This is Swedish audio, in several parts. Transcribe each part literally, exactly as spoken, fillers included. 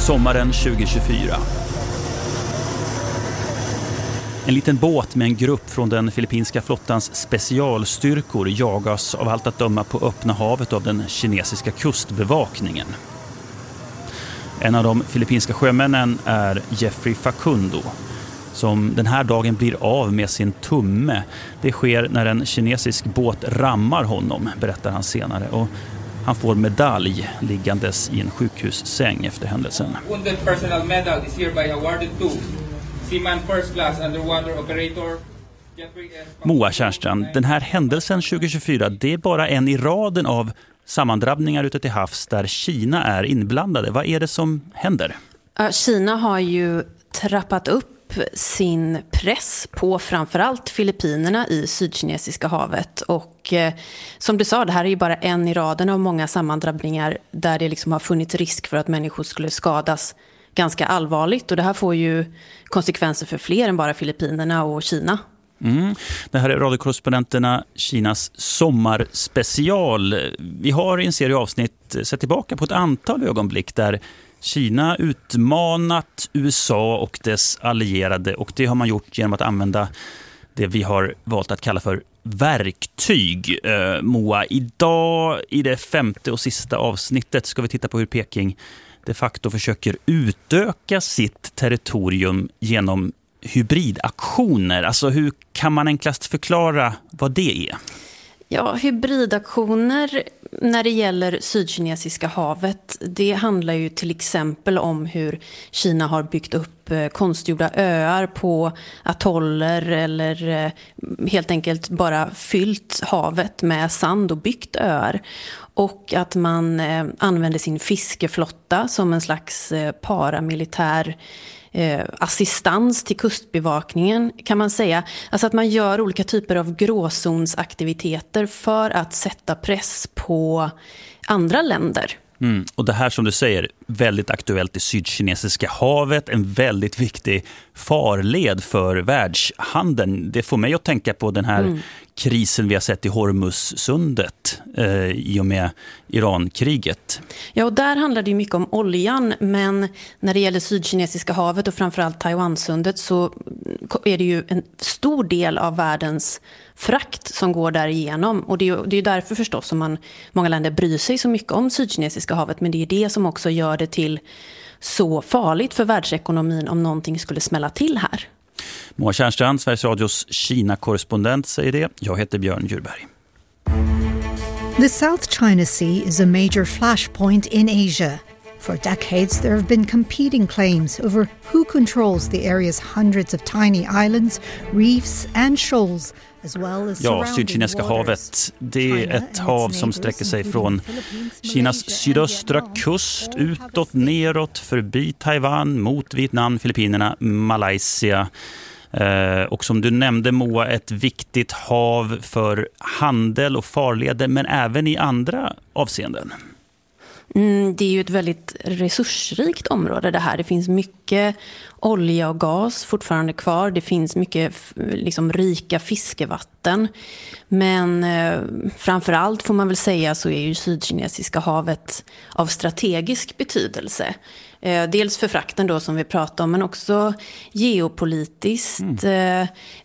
sommaren tjugohundratjugofyra. En liten båt med en grupp från den filippinska flottans specialstyrkor jagas av allt att döma på öppna havet av den kinesiska kustbevakningen. En av de filippinska sjömännen är Jeffrey Facundo, som den här dagen blir av med sin tumme. Det sker när en kinesisk båt rammar honom, berättar han senare. Och han får medalj liggandes i en sjukhussäng efter händelsen. Wounded personal medal is hereby awarded to Seaman First Class Underwater Operator Jeffrey S. Moa Kärnstrand, den här händelsen tjugohundratjugofyra, det är bara en i raden av sammandrabbningar ute till havs där Kina är inblandade. Vad är det som händer? Kina har ju trappat upp sin press på framförallt Filippinerna i Sydkinesiska havet. Och eh, som du sa, det här är ju bara en i raden av många sammandrabbningar där det liksom har funnits risk för att människor skulle skadas ganska allvarligt. Och det här får ju konsekvenser för fler än bara Filippinerna och Kina. Mm. Det här är radiokorrespondenterna Kinas sommarspecial. Vi har i en serie avsnitt sett tillbaka på ett antal ögonblick där Kina utmanat U S A och dess allierade, och det har man gjort genom att använda det vi har valt att kalla för verktyg. Eh, Moa, idag i det femte och sista avsnittet ska vi titta på hur Peking de facto försöker utöka sitt territorium genom hybridaktioner. Alltså hur kan man enklast förklara vad det är? Ja, hybridaktioner när det gäller Sydkinesiska havet, det handlar ju till exempel om hur Kina har byggt upp konstgjorda öar på atoller eller helt enkelt bara fyllt havet med sand och byggt öar. Och att man använder sin fiskeflotta som en slags paramilitär Eh, assistans till kustbevakningen kan man säga. Alltså att man gör olika typer av gråzonsaktiviteter för att sätta press på andra länder. Mm. Och det här som du säger, väldigt aktuellt i Sydkinesiska havet, en väldigt viktig farled för världshandeln. Det får mig att tänka på den här mm. krisen vi har sett i Hormuzsundet eh, i och med Irankriget. Ja, och där handlar det ju mycket om oljan, men när det gäller Sydkinesiska havet och framförallt Taiwansundet så är det ju en stor del av världens frakt som går där igenom. Och det är ju det är därför förstås som man, många länder bryr sig så mycket om Sydkinesiska havet, men det är det som också gör det till så farligt för världsekonomin om någonting skulle smälla till här. Moa Kärnstrand, Sveriges Radios Kina-korrespondent, säger det. Jag heter Björn Djurberg. The South China Sea is a major flashpoint in Asia. For decades, there have been competing claims over who controls the area's hundreds of tiny islands, reefs and shoals, as well as Ja, Sydkinesiska havet, det är ett hav som sträcker sig från Kinas sydöstra kust utåt, neråt, förbi Taiwan, mot Vietnam, Filippinerna, Malaysia. Eh, och som du nämnde, Moa, ett viktigt hav för handel och farleder, men även i andra avseenden. Mm, det är ju ett väldigt resursrikt område det här. Det finns mycket olja och gas fortfarande kvar. Det finns mycket liksom, rika fiskevatten. Men eh, framförallt får man väl säga så är ju Sydkinesiska havet av strategisk betydelse. Eh, dels för frakten då som vi pratade om, men också geopolitiskt. Mm. Eh,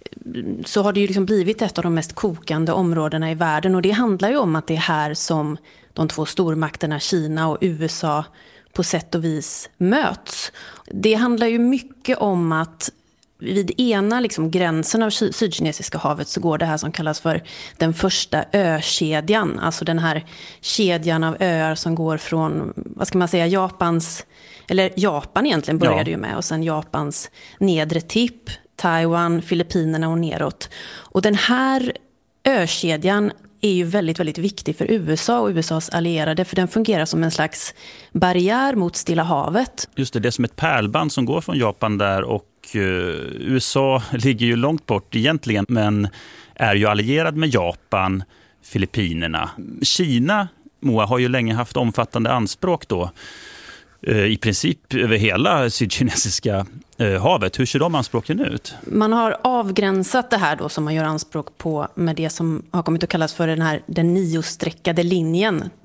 så har det ju liksom blivit ett av de mest kokande områdena i världen. Och det handlar ju om att det är här som de två stormakterna Kina och U S A på sätt och vis möts. Det handlar ju mycket om att vid ena liksom gränsen av Sydkinesiska havet så går det här som kallas för den första ökedjan. Alltså den här kedjan av öar som går från, vad ska man säga, Japans, eller Japan egentligen började ja. ju med, och sen Japans nedre tipp, Taiwan, Filippinerna och neråt. Och den här ökedjan är ju väldigt, väldigt viktig för U S A och U S A:s allierade, för den fungerar som en slags barriär mot Stilla havet. Just det, det är som ett pärlband som går från Japan där, och uh, U S A ligger ju långt bort egentligen, men är ju allierad med Japan, Filippinerna. Kina, Moa, har ju länge haft omfattande anspråk då, uh, i princip över hela Sydkinesiska uh, havet. Hur ser de anspråken ut? Man har avgränsat det här då som man gör anspråk på med det som har kommit att kallas för den här den niosträckade linjen,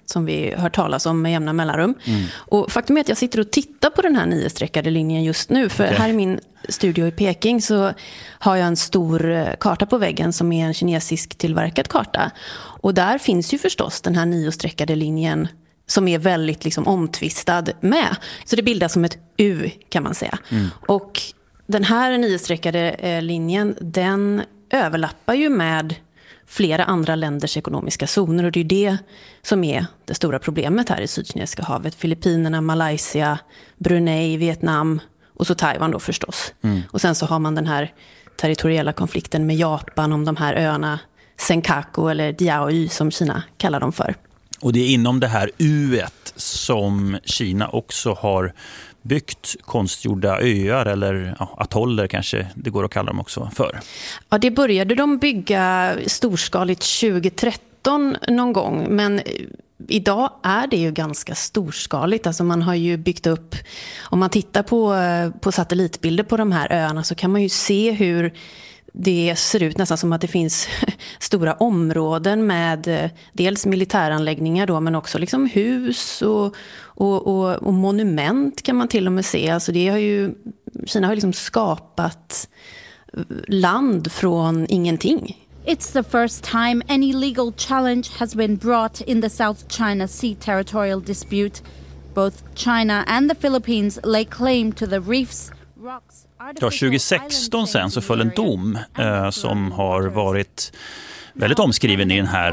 som vi hör talas om med jämna mellanrum. Mm. Och faktum är att jag sitter och tittar på den här niosträckade linjen just nu. För okay. här i min studio i Peking så har jag en stor karta på väggen som är en kinesisk tillverkad karta. Och där finns ju förstås den här niosträckade linjen som är väldigt liksom omtvistad med. Så det bildas som ett U kan man säga. Mm. Och den här niosträckade eh, linjen, den överlappar ju med flera andra länders ekonomiska zoner. Och det är det som är det stora problemet här i Sydkinesiska havet. Filippinerna, Malaysia, Brunei, Vietnam och så Taiwan då förstås. Mm. Och sen så har man den här territoriella konflikten med Japan om de här öarna Senkaku eller Diaoyu som Kina kallar dem för. Och det är inom det här U-et som Kina också har byggt konstgjorda öar eller ja, atoller kanske det går att kalla dem också för. Ja, det började de bygga storskaligt tjugo tretton någon gång, men idag är det ju ganska storskaligt. Alltså man har ju byggt upp, om man tittar på, på satellitbilder på de här öarna så kan man ju se hur det ser ut nästan som att det finns stora områden med dels militäranläggningar då, men också liksom hus och, och, och, och monument kan man till och med se. Alltså det har ju, Kina har liksom skapat land från ingenting. It's the first time any legal challenge has been brought in the South China Sea territorial dispute. Both China and the Philippines lay claim to the reefs, rocks. Ja, tjugo sexton sen så föll en dom eh, som har varit väldigt omskriven i, den här,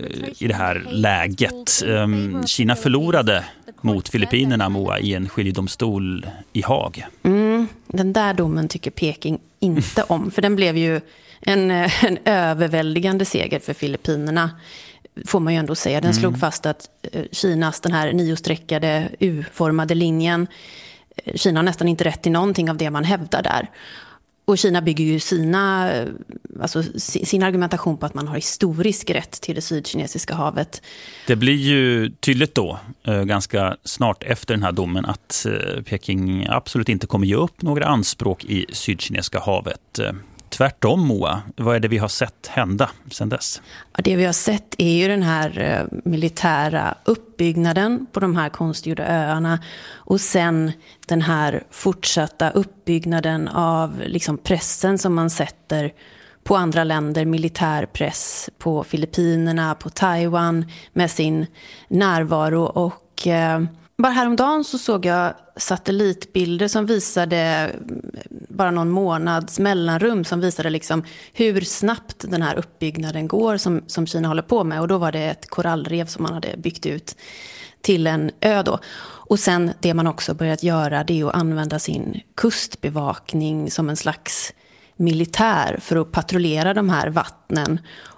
i det här läget. Eh, Kina förlorade mot Filippinerna, Moa, i en skiljedomstol i Haag. Mm, den där domen tycker Peking inte om, för den blev ju en, en överväldigande seger för Filippinerna, får man ju ändå säga. Den slog mm. fast att Kinas, den här niosträckade U-formade linjen, Kina har nästan inte rätt till någonting av det man hävdar där. Och Kina bygger ju sina, alltså sin argumentation på att man har historisk rätt till det sydkinesiska havet. Det blir ju tydligt då, ganska snart efter den här domen, att Peking absolut inte kommer ge upp några anspråk i sydkinesiska havet. Tvärtom, Moa, vad är det vi har sett hända sedan dess? Ja, det vi har sett är ju den här militära uppbyggnaden på de här konstgjorda öarna och sen den här fortsatta uppbyggnaden av liksom pressen som man sätter på andra länder, militärpress på Filippinerna, på Taiwan med sin närvaro. Och eh, bara häromdagen så såg jag satellitbilder som visade bara någon månads mellanrum som visade liksom hur snabbt den här uppbyggnaden går som, som Kina håller på med. Och då var det ett korallrev som man hade byggt ut till en ö då. Och sen det man också börjat göra, det är att använda sin kustbevakning som en slags militär för att patrullera de här vattnen.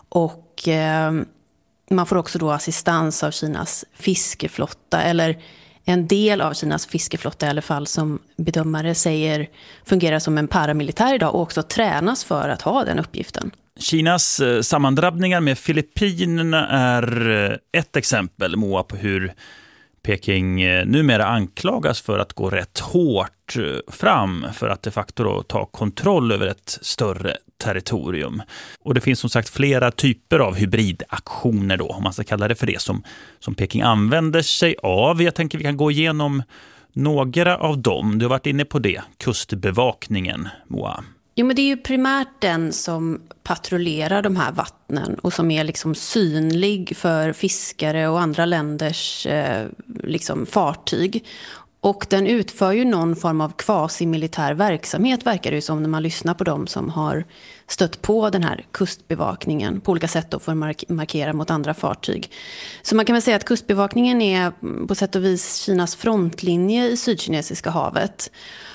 Och eh, man får också då assistans av Kinas fiskeflotta, eller en del av Kinas fiskeflotta i alla fall, som bedömare säger fungerar som en paramilitär idag och också tränas för att ha den uppgiften. Kinas sammandrabbningar med Filippinerna är ett exempel, Moa, på hur Peking numera anklagas för att gå rätt hårt fram för att de facto då ta kontroll över ett större territorium. Och det finns som sagt flera typer av hybridaktioner då, om man ska kalla det för det, som, som Peking använder sig av. Jag tänker vi kan gå igenom några av dem. Du har varit inne på det, kustbevakningen, Moa. Jo, men det är ju primärt den som patrullerar de här vattnen och som är liksom synlig för fiskare och andra länders eh, liksom fartyg. Och den utför ju någon form av quasi-militär verksamhet, verkar det ju som när man lyssnar på dem som har stött på den här kustbevakningen på olika sätt då för att mark- markera mot andra fartyg. Så man kan väl säga att kustbevakningen är på sätt och vis Kinas frontlinje i Sydkinesiska havet.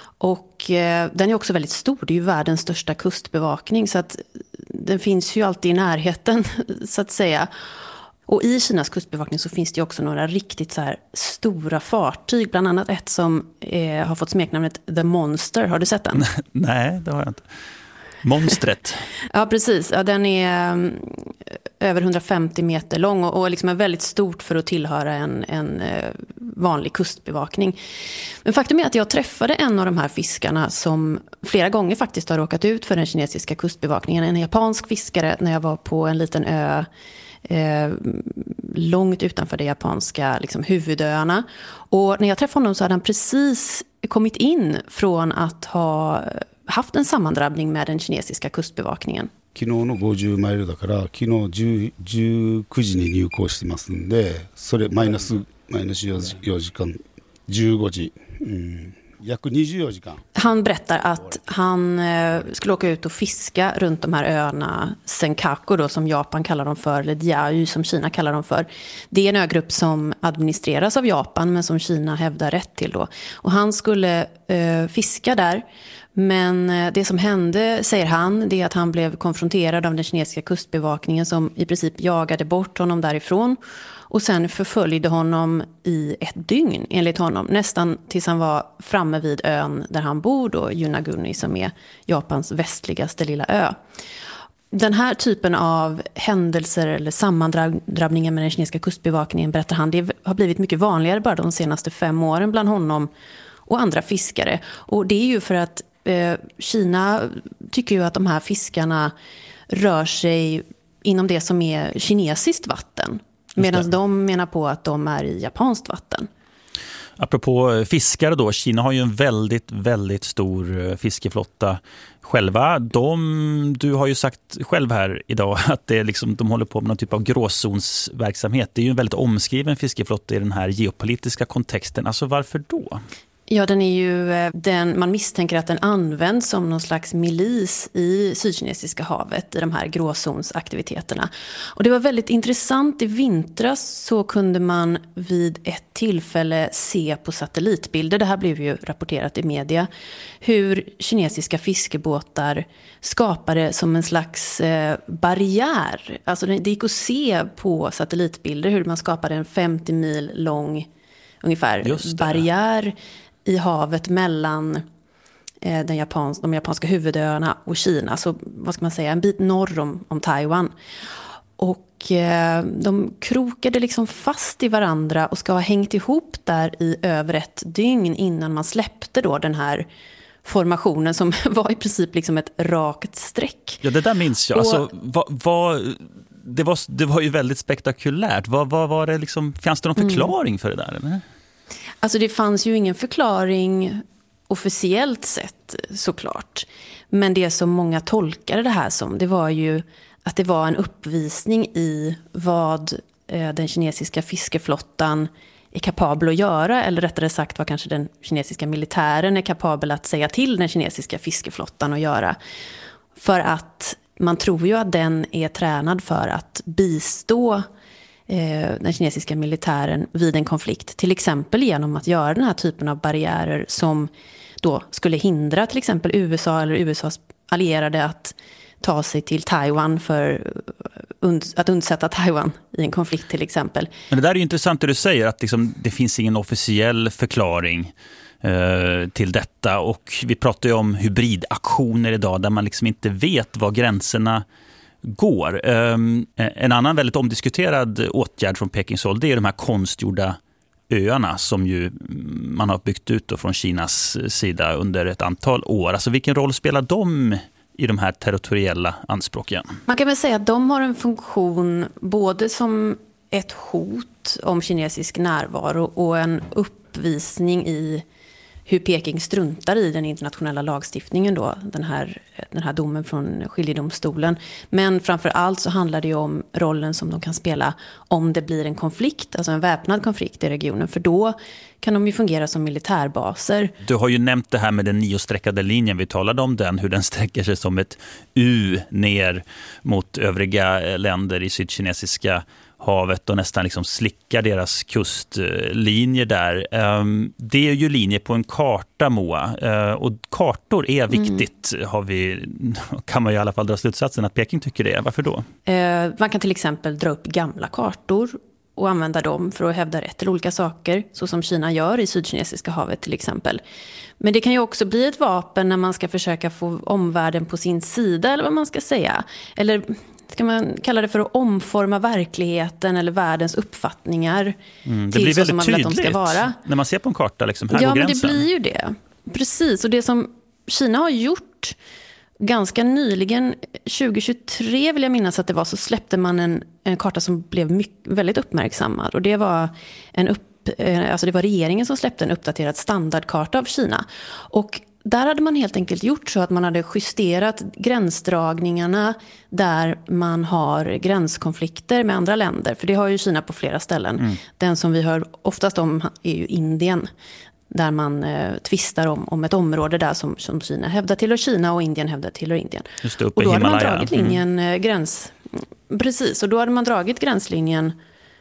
Och eh, den är också väldigt stor, det är ju världens största kustbevakning, så att den finns ju alltid i närheten så att säga. Och i Kinas kustbevakning så finns det ju också några riktigt så här stora fartyg, bland annat ett som eh, har fått smeknamnet The Monster. Har du sett den? Nej, det har jag inte. Monstret. Ja, precis. Ja, den är um, över hundrafemtio meter lång och, och liksom är väldigt stort för att tillhöra en, en uh, vanlig kustbevakning. Men faktum är att jag träffade en av de här fiskarna som flera gånger faktiskt har råkat ut för den kinesiska kustbevakningen. En japansk fiskare när jag var på en liten ö eh, långt utanför de japanska liksom, huvudöarna. Och när jag träffade honom så hade han precis kommit in från att ha haft en sammandrabbning med den kinesiska kustbevakningen. 昨日のごじゅうマイルだから昨日じゅう、じゅうくじに入港してますんで、それマイナスマイナスよじかん、じゅうごじ、うん、約にじゅうよじかん。 Han berättar att han eh, skulle åka ut och fiska runt de här öarna Senkaku då, som Japan kallar dem för, eller Diaoyu som Kina kallar dem för. Det är en ögrupp som administreras av Japan men som Kina hävdar rätt till då. Och han skulle eh, fiska där. Men det som hände, säger han, det är att han blev konfronterad av den kinesiska kustbevakningen som i princip jagade bort honom därifrån och sen förföljde honom i ett dygn enligt honom, nästan tills han var framme vid ön där han bor då, Yonaguni, som är Japans västligaste lilla ö. Den här typen av händelser eller sammandrabbningar med den kinesiska kustbevakningen, berättar han, det har blivit mycket vanligare bara de senaste fem åren bland honom och andra fiskare. Och det är ju för att Kina tycker ju att de här fiskarna rör sig inom det som är kinesiskt vatten. Medan de menar på att de är i japanskt vatten. Apropå fiskare då, Kina har ju en väldigt, väldigt stor fiskeflotta själva. De, du har ju sagt själv här idag att det är liksom, de håller på med någon typ av gråzonsverksamhet. Det är ju en väldigt omskriven fiskeflotta i den här geopolitiska kontexten. Alltså varför då? Ja, den är ju den, man misstänker att den används som någon slags milis i Sydkinesiska havet i de här gråzonsaktiviteterna. Och det var väldigt intressant. I vintras så kunde man vid ett tillfälle se på satellitbilder, det här blev ju rapporterat i media, hur kinesiska fiskebåtar skapade som en slags eh, barriär. Alltså det gick att se på satellitbilder hur man skapade en femtio mil lång ungefär barriär i havet mellan eh, den japans, de japanska huvudöarna och Kina. Så vad ska man säga, en bit norr om, om Taiwan. Och eh, de krokade liksom fast i varandra och ska ha hängt ihop där i över ett dygn innan man släppte då den här formationen som var i princip liksom ett rakt streck. Ja, det där minns jag. Och, alltså, vad, vad, det, var, det var ju väldigt spektakulärt. Vad, vad var det liksom, fanns det någon förklaring mm. för det där? Eller? Alltså det fanns ju ingen förklaring officiellt sett såklart. Men det som många tolkade det här som, det var ju att det var en uppvisning i vad eh, den kinesiska fiskeflottan är kapabel att göra. Eller rättare sagt vad kanske den kinesiska militären är kapabel att säga till den kinesiska fiskeflottan att göra. För att man tror ju att den är tränad för att bistå den kinesiska militären vid en konflikt, till exempel genom att göra den här typen av barriärer som då skulle hindra till exempel U S A eller U S A:s allierade att ta sig till Taiwan för att undsätta Taiwan i en konflikt till exempel. Men det där är ju intressant det du säger, att liksom, det finns ingen officiell förklaring eh, till detta, och vi pratar ju om hybridaktioner idag där man liksom inte vet var gränserna går. Um, en annan väldigt omdiskuterad åtgärd från Pekings håll, det är de här konstgjorda öarna som ju man har byggt ut då från Kinas sida under ett antal år. Alltså vilken roll spelar de i de här territoriella anspråken? Man kan väl säga att de har en funktion både som ett hot om kinesisk närvaro och en uppvisning i hur Peking struntar i den internationella lagstiftningen då, den här, den här domen från skiljedomstolen. Men framför allt så handlar det ju om rollen som de kan spela om det blir en konflikt, alltså en väpnad konflikt i regionen. För då kan de ju fungera som militärbaser. Du har ju nämnt det här med den niosträckade linjen, vi talade om den, hur den sträcker sig som ett U ner mot övriga länder i sydkinesiska havet och nästan liksom slickar deras kustlinjer där. Det är ju linjer på en karta, Moa. Och kartor är viktigt, mm. har vi, kan man ju i alla fall dra slutsatsen att Peking tycker det. Varför då? Man kan till exempel dra upp gamla kartor och använda dem för att hävda rätt till olika saker, så som Kina gör i sydkinesiska havet till exempel. Men det kan ju också bli ett vapen när man ska försöka få omvärlden på sin sida, eller vad man ska säga. Eller ska man kalla det för att omforma verkligheten eller världens uppfattningar mm, det till blir så väldigt som man vill att de ska tydligt vara. När man ser på en karta, liksom, här ja, går gränsen. Ja, men det blir ju det. Precis, och det som Kina har gjort ganska nyligen, tjugohundratjugotre vill jag minnas att det var, så släppte man en, en karta som blev mycket, väldigt uppmärksammad. Och det var, en upp, alltså det var regeringen som släppte en uppdaterad standardkarta av Kina. Och där hade man helt enkelt gjort så att man hade justerat gränsdragningarna där man har gränskonflikter med andra länder. För det har ju Kina på flera ställen. Mm. Den som vi hör oftast om är ju Indien. Där man eh, tvistar om, om ett område där som, som Kina hävdar tillhör Kina och Indien hävdar tillhör Indien. Just det, uppe och då i hade man Himalaya. dragit linjen mm. gräns... Precis, och då hade man dragit gränslinjen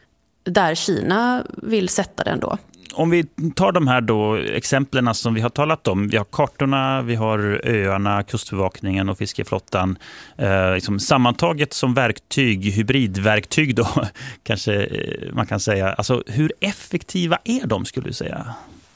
där Kina vill sätta den då. Om vi tar de här då exemplen som vi har talat om. Vi har kartorna, vi har öarna, kustbevakningen och fiskeflottan. Eh, liksom sammantaget som verktyg, hybridverktyg då kanske man kan säga. Alltså hur effektiva är de skulle du säga?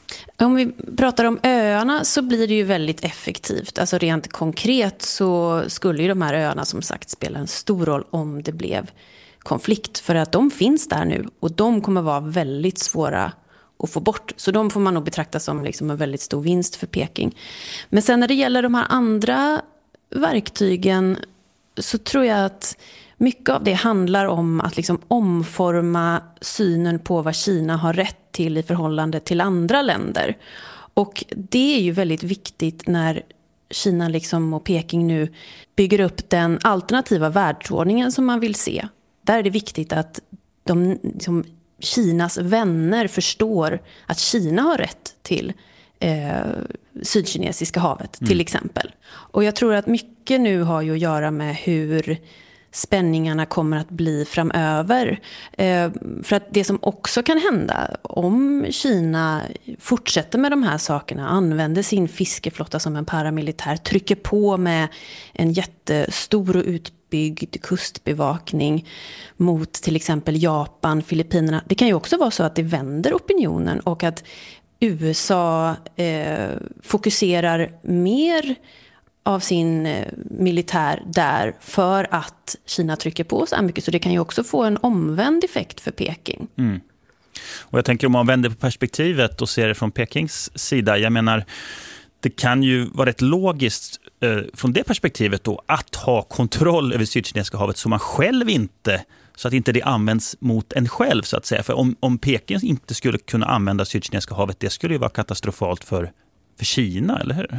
Om vi pratar om öarna så blir det ju väldigt effektivt. Alltså rent konkret så skulle ju de här öarna som sagt spela en stor roll om det blev konflikt. För att de finns där nu och de kommer vara väldigt svåra att få bort. Så de får man nog betrakta som liksom en väldigt stor vinst för Peking. Men sen när det gäller de här andra verktygen så tror jag att mycket av det handlar om att liksom omforma synen på vad Kina har rätt till i förhållande till andra länder. Och det är ju väldigt viktigt när Kina liksom och Peking nu bygger upp den alternativa världsordningen som man vill se. Där är det viktigt att de, liksom, Kinas vänner förstår att Kina har rätt till eh, Sydkinesiska havet till mm. exempel. Och jag tror att mycket nu har ju att göra med hur spänningarna kommer att bli framöver. Eh, för att det som också kan hända om Kina fortsätter med de här sakerna, använder sin fiskeflotta som en paramilitär, trycker på med en jättestor och utbyggd kustbevakning mot till exempel Japan, Filippinerna. Det kan ju också vara så att det vänder opinionen och att U S A eh, fokuserar mer av sin militär där för att Kina trycker på så här mycket. Så det kan ju också få en omvänd effekt för Peking. Mm. Och jag tänker om man vänder på perspektivet och ser det från Pekings sida. Jag menar, det kan ju vara rätt logiskt eh, från det perspektivet då att ha kontroll över Sydkinesiska havet så man själv inte, så att inte det används mot en själv så att säga. För om, om Peking inte skulle kunna använda Sydkinesiska havet, det skulle ju vara katastrofalt för, för Kina, eller hur?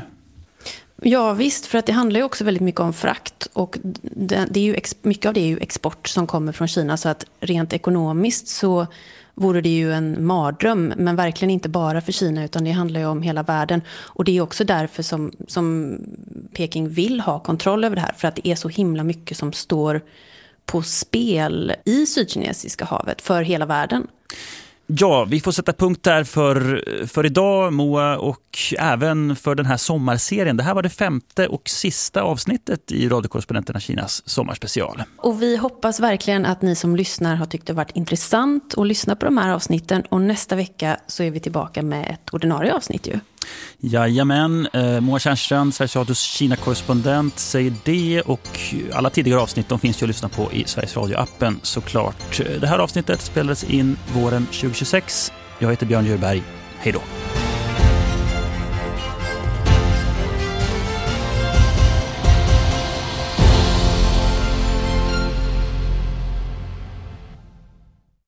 Ja visst, för att det handlar ju också väldigt mycket om frakt och det, det är ju, mycket av det är ju export som kommer från Kina, så att rent ekonomiskt så vore det ju en mardröm, men verkligen inte bara för Kina utan det handlar ju om hela världen. Och det är också därför som, som Peking vill ha kontroll över det här, för att det är så himla mycket som står på spel i Sydkinesiska havet för hela världen. Ja, vi får sätta punkt där för, för idag, Moa, och även för den här sommarserien. Det här var det femte och sista avsnittet i Radiokorrespondenterna Kinas sommarspecial. Och vi hoppas verkligen att ni som lyssnar har tyckt det varit intressant att lyssna på de här avsnitten. Och nästa vecka så är vi tillbaka med ett ordinarie avsnitt ju. Jajamän, eh, Moa Tjärnstrand, Sveriges Radios Kina-korrespondent, säger det, och alla tidigare avsnitt de finns ju att lyssna på i Sveriges Radio-appen såklart. Det här avsnittet spelades in våren tjugohundratjugosex. Jag heter Björn Djurberg. Hej då!